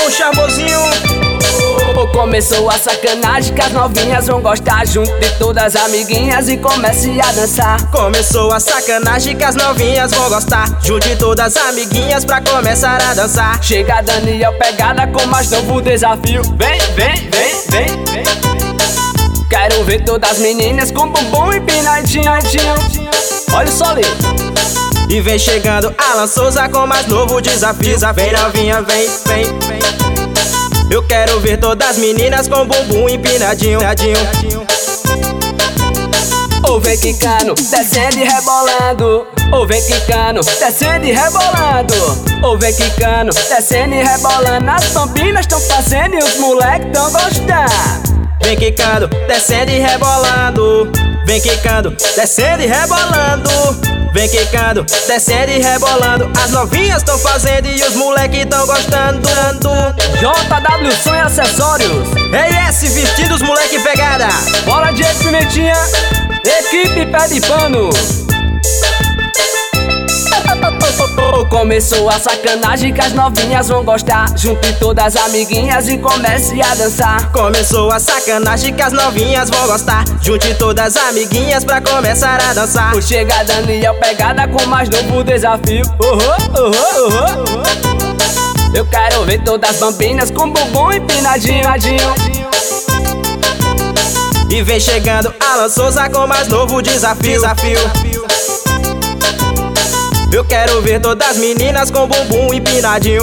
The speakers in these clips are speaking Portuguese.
o charmosinho. Começou a sacanagem que as novinhas vão gostar. Junto de todas as amiguinhas e comece a dançar. Começou a sacanagem que as novinhas vão gostar. Junte todas as amiguinhas pra começar a dançar. Chega Daniel pegada com mais novo desafio. Vem, vem, vem, vem, vem. Quero ver todas as meninas com bumbum empinadinho. Olha o solinho. E vem chegando Alan Souza com mais novo desafio. Vem novinha, vem, vem, vem. Eu quero ver todas as meninas com bumbum empinadinho. Ou vem quicando, descendo e rebolando. Ou vem quicando, descendo e rebolando. Ou vem quicando, descendo e rebolando. As bambinas tão fazendo e os moleques tão gostando. Vem quicando, descendo e rebolando. Vem quicando, descendo e rebolando. Vem quicando, descendo e rebolando. As novinhas tão fazendo e os moleques tão gostando. JW Som e Acessórios. ES vestindo os moleque pegada. Bora de Pimentinha, equipe pé de pano. Começou a sacanagem que as novinhas vão gostar. Junte todas as amiguinhas e comece a dançar. Começou a sacanagem que as novinhas vão gostar. Junte todas as amiguinhas pra começar a dançar. Chega Daniel pegada com mais novo desafio. Eu quero ver todas as bambinas com bumbum empinadinho. E vem chegando Alan Souza com mais novo desafio. Eu quero ver todas as meninas com bumbum empinadinho.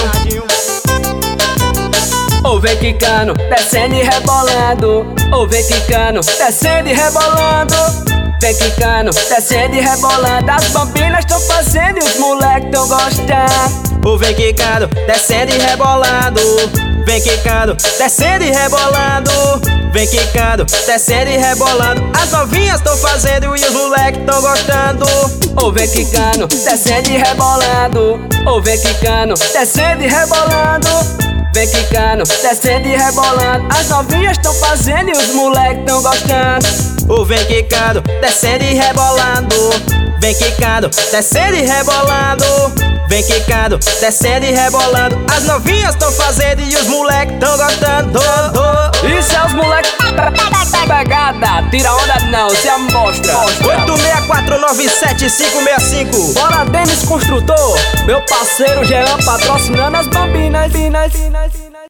Ou vem quicando, descendo e rebolando. Ou vem quicando, descendo e rebolando. Vem quicando, descendo e rebolando. As bambinas tão fazendo e os moleques tão gostando. Ou vem quicando, descendo e rebolando. Vem quicando, descendo e rebolando. Vem quicando, descendo e rebolando. As novinhas tão fazendo e os moleques tão gostando. Ou vem quicando, descendo e rebolando. Ou vem quicando, descendo e rebolando. Vem quicando, descendo e rebolando. As novinhas tão fazendo e os moleques tão gostando. Ou vem quicando, descendo e rebolando. Vem quicando, descendo e rebolando. Vem quicando, descendo e rebolando. As novinhas tão fazendo e os moleques tão gostando. Isso é os moleques pegada. Tira onda não, se amostra. 86497565. Bora Denis Construtor. Meu parceiro Jean patrocinando as bambinas.